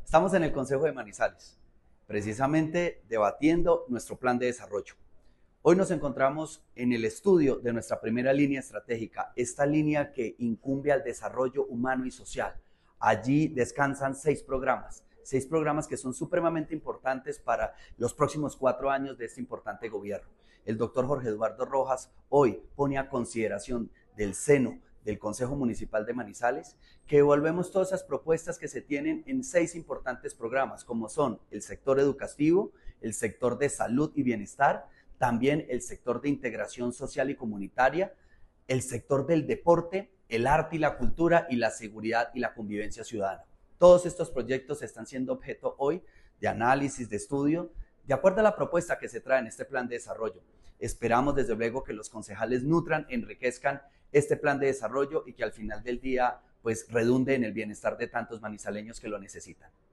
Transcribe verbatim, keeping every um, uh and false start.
Estamos en el Consejo de Manizales, precisamente debatiendo nuestro plan de desarrollo. Hoy nos encontramos en el estudio de nuestra primera línea estratégica, esta línea que incumbe al desarrollo humano y social. Allí descansan seis programas, seis programas que son supremamente importantes para los próximos cuatro años de este importante gobierno. El doctor Jorge Eduardo Rojas hoy pone a consideración del seno del Consejo Municipal de Manizales que evaluemos todas esas propuestas que se tienen en seis importantes programas, como son el sector educativo, el sector de salud y bienestar, también el sector de integración social y comunitaria, el sector del deporte, el arte y la cultura y la seguridad y la convivencia ciudadana. Todos estos proyectos están siendo objeto hoy de análisis, de estudio, de acuerdo a la propuesta que se trae en este plan de desarrollo. Esperamos desde luego que los concejales nutran, enriquezcan este plan de desarrollo y que al final del día pues redunde en el bienestar de tantos manizaleños que lo necesitan.